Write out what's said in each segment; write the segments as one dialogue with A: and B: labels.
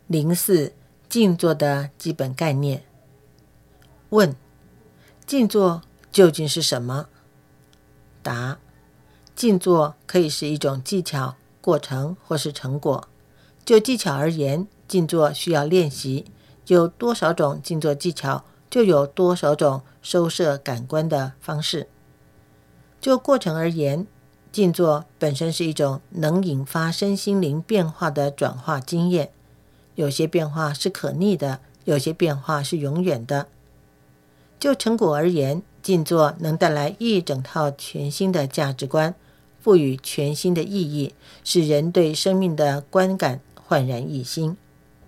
A: 04静坐的基本概念。问：静坐究竟是什么？答：静坐可以是一种技巧、过程或是成果。就技巧而言，静坐需要练习，有多少种静坐技巧，就有多少种收摄感官的方式。就过程而言，静坐本身是一种能引发身心灵变化的转化经验，有些变化是可逆的，有些变化是永远的。就成果而言，静坐能带来一整套全新的价值观，赋予全新的意义，使人对生命的观感焕然一新。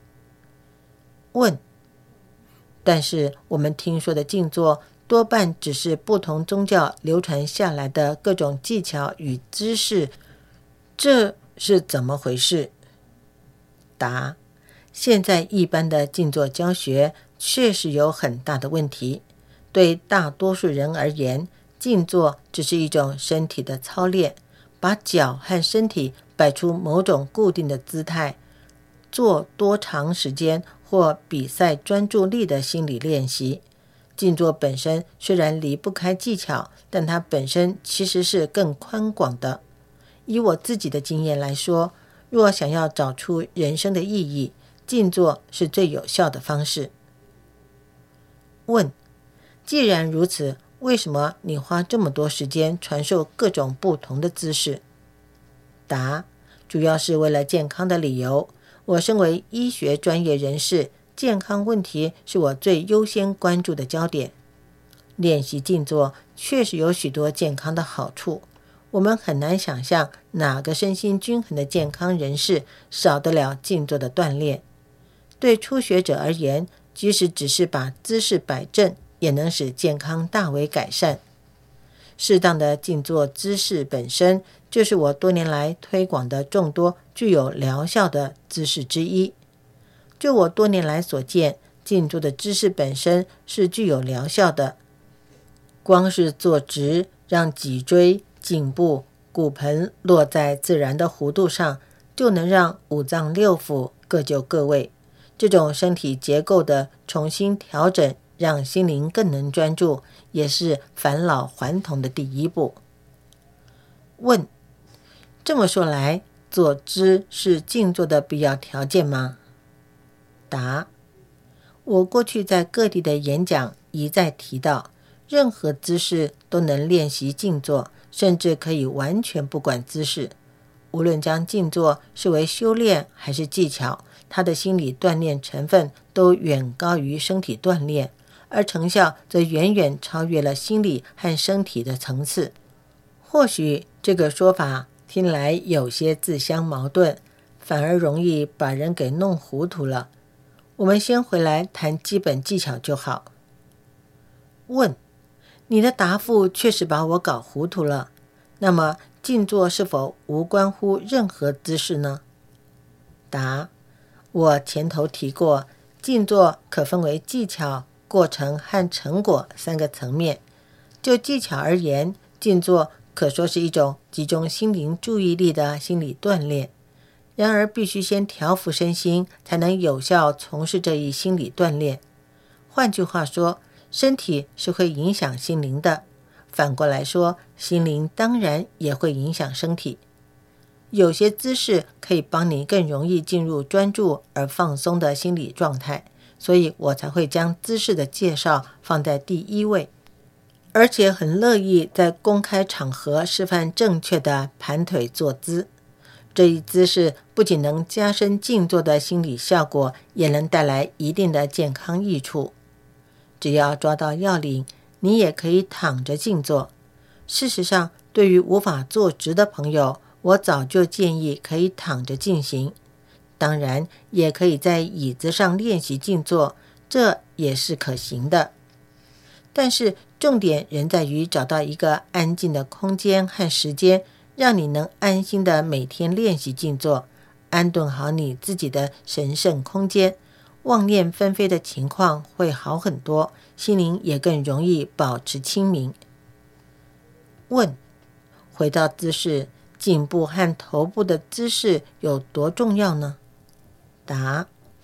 A: 问：但是我们听说的静坐多半只是不同宗教流传下来的各种技巧与姿势，这是怎么回事？答：现在一般的静坐教学确实有很大的问题。对大多数人而言，静坐只是一种身体的操练，把脚和身体摆出某种固定的姿态，做多长时间或比赛专注力的心理练习。静坐本身虽然离不开技巧，但它本身其实是更宽广的。以我自己的经验来说，若想要找出人生的意义，静坐是最有效的方式。问：既然如此，为什么你花这么多时间传授各种不同的姿势？答：主要是为了健康的理由。我身为医学专业人士，健康问题是我最优先关注的焦点。练习静坐确实有许多健康的好处，我们很难想象哪个身心均衡的健康人士少得了静坐的锻炼。对初学者而言，即使只是把姿势摆正，也能使健康大为改善。适当的静坐姿势本身就是我多年来推广的众多具有疗效的姿势之一。就我多年来所见，静坐的姿势本身是具有疗效的。光是坐直，让脊椎、颈部、骨盆落在自然的弧度上，就能让五脏六腑各就各位。这种身体结构的重新调整，让心灵更能专注，也是返老还童的第一步。问：这么说来，坐姿是静坐的必要条件吗？答：我过去在各地的演讲一再提到，任何姿势都能练习静坐，甚至可以完全不管姿势。无论将静坐视为修炼还是技巧，它的心理锻炼成分都远高于身体锻炼，而成效则远远超越了心理和身体的层次。或许这个说法听来有些自相矛盾，反而容易把人给弄糊涂了。我们先回来谈基本技巧就好。问：你的答复确实把我搞糊涂了。那么静坐是否无关乎任何姿势呢？答：我前头提过，静坐可分为技巧、过程和成果三个层面。就技巧而言，静坐可说是一种集中心灵注意力的心理锻炼。然而必须先调伏身心，才能有效从事这一心理锻炼。换句话说，身体是会影响心灵的，反过来说，心灵当然也会影响身体。有些姿势可以帮你更容易进入专注而放松的心理状态，所以我才会将姿势的介绍放在第一位，而且很乐意在公开场合示范正确的盘腿坐姿。这一姿势不仅能加深静坐的心理效果，也能带来一定的健康益处。只要抓到要领，你也可以躺着静坐。事实上，对于无法坐直的朋友，我早就建议可以躺着进行。当然，也可以在椅子上练习静坐，这也是可行的。但是重点仍在于找到一个安静的空间和时间，让你能安心的每天练习静坐，安顿好你自己的神圣空间，妄念纷飞的情况会好很多，心灵也更容易保持清明。问：回到姿势，颈部和头部的姿势有多重要呢？答：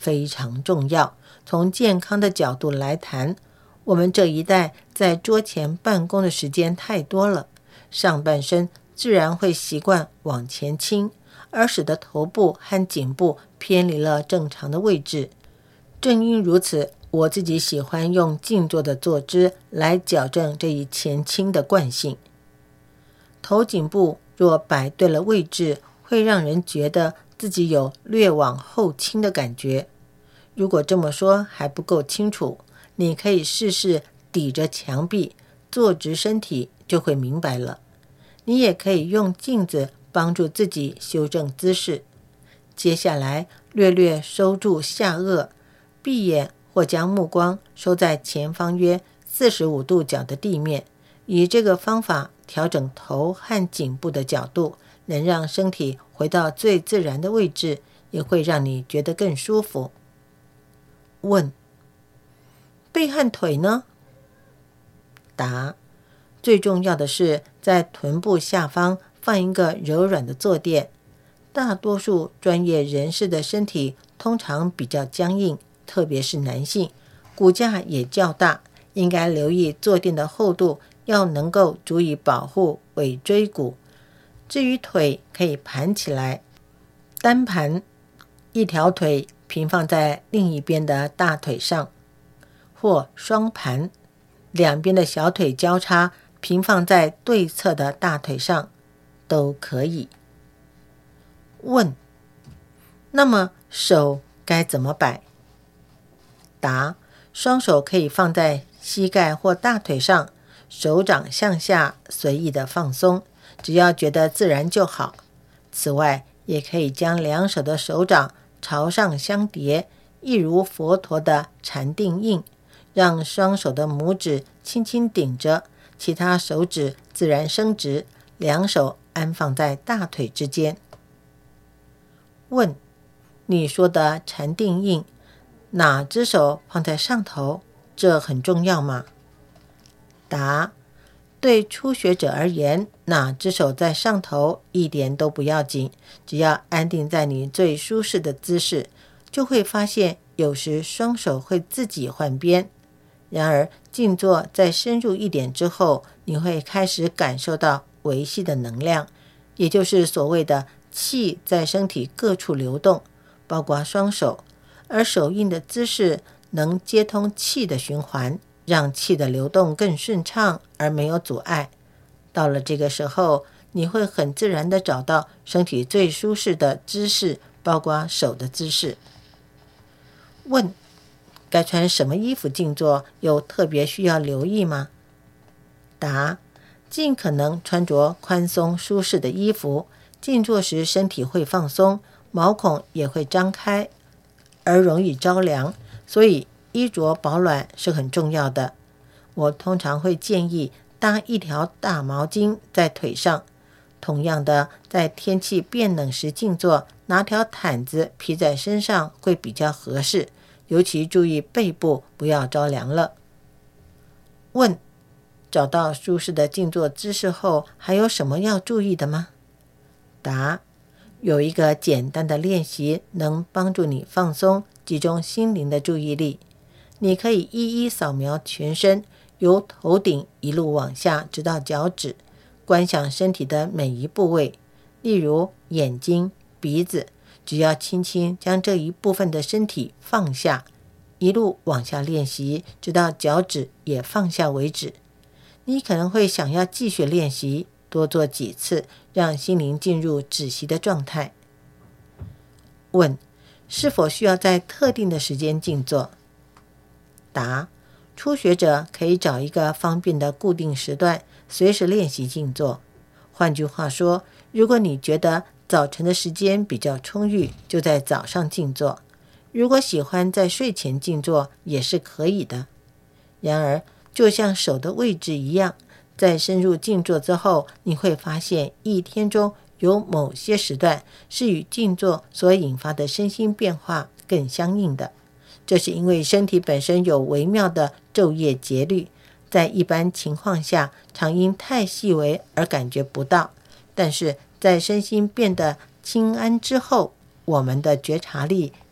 A: 非常重要。从健康的角度来谈，我们这一代在桌前办公的时间太多了，上半身自然会习惯往前倾，而使得头部和颈部偏离了正常的位置。正因如此，我自己喜欢用静坐的坐姿来矫正这一前倾的惯性。头颈部若摆对了位置，会让人觉得自己有略往后倾的感觉。如果这么说还不够清楚，你可以试试抵着墙壁，坐直身体，就会明白了。你也可以用镜子帮助自己修正姿势。接下来略略收住下颚，闭眼或将目光收在前方约45度角的地面，以这个方法调整头和颈部的角度，能让身体回到最自然的位置，也会让你觉得更舒服。问：背和腿呢？答：最重要的是在臀部下方放一个柔软的坐垫。大多数专业人士的身体通常比较僵硬，特别是男性，骨架也较大，应该留意坐垫的厚度要能够足以保护尾椎骨。至于腿，可以盘起来，单盘，一条腿平放在另一边的大腿上，或双盘，两边的小腿交叉平放在对侧的大腿上，都可以。问：那么手该怎么摆？答：双手可以放在膝盖或大腿上，手掌向下随意的放松，只要觉得自然就好。此外，也可以将两手的手掌朝上相叠，一如佛陀的禅定印，让双手的拇指轻轻顶着，其他手指自然伸直，两手安放在大腿之间。问：你说的禅定印，哪只手放在上头？这很重要吗？答：对初学者而言，哪只手在上头一点都不要紧，只要安定在你最舒适的姿势，就会发现有时双手会自己换边。然而静坐再深入一点之后，你会开始感受到维系的能量，也就是所谓的气在身体各处流动，包括双手，而手印的姿势能接通气的循环，让气的流动更顺畅而没有阻碍。到了这个时候，你会很自然地找到身体最舒适的姿势，包括手的姿势。问：该穿什么衣服静坐，有特别需要留意吗？答：尽可能穿着宽松舒适的衣服，静坐时身体会放松，毛孔也会张开，而容易着凉，所以衣着保暖是很重要的。我通常会建议搭一条大毛巾在腿上，同样的，在天气变冷时静坐，拿条毯子披在身上会比较合适，尤其注意背部不要着凉了。问：找到舒适的静坐姿势后，还有什么要注意的吗？答：有一个简单的练习能帮助你放松，集中心灵的注意力。你可以一一扫描全身，由头顶一路往下直到脚趾，观想身体的每一部位，例如眼睛、鼻子，只要轻轻将这一部分的身体放下，一路往下练习，直到脚趾也放下为止。你可能会想要继续练习，多做几次，让心灵进入止息的状态。问：是否需要在特定的时间静坐？答：初学者可以找一个方便的固定时段，随时练习静坐。换句话说，如果你觉得早晨的时间比较充裕，就在早上静坐；如果喜欢在睡前静坐，也是可以的。然而，就像手的位置一样，在深入静坐之后，你会发现一天中有某些时段是与静坐所引发的身心变化更相应的。这是因为身体本身有微妙的昼夜节律，在一般情况下常因太细微而感觉不到，但是在身心变得轻安之后，我们的觉察力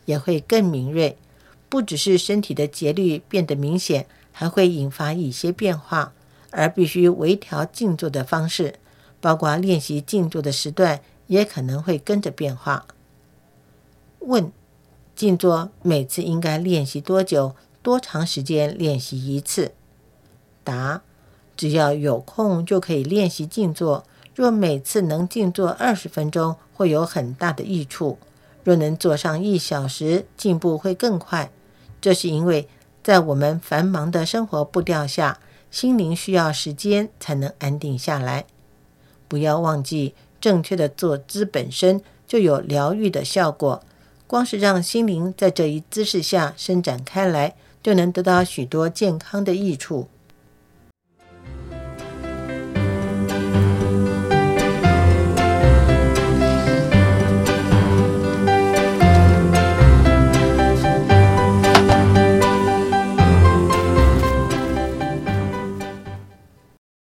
A: 也会更敏锐，不只是身体的节律变得明显，还会引发一些变化，而必须微调静坐的方式，包括练习静坐的时段也可能会跟着变化。问：静坐每次应该练习多久？多长时间练习一次？答：只要有空就可以练习静坐，若每次能静坐20分钟，会有很大的益处。若能坐上1小时，进步会更快。这是因为在我们繁忙的生活步调下，心灵需要时间才能安定下来。不要忘记，正确的坐姿本身就有疗愈的效果，光是让心灵在这一姿势下伸展开来，就能得到许多健康的益处。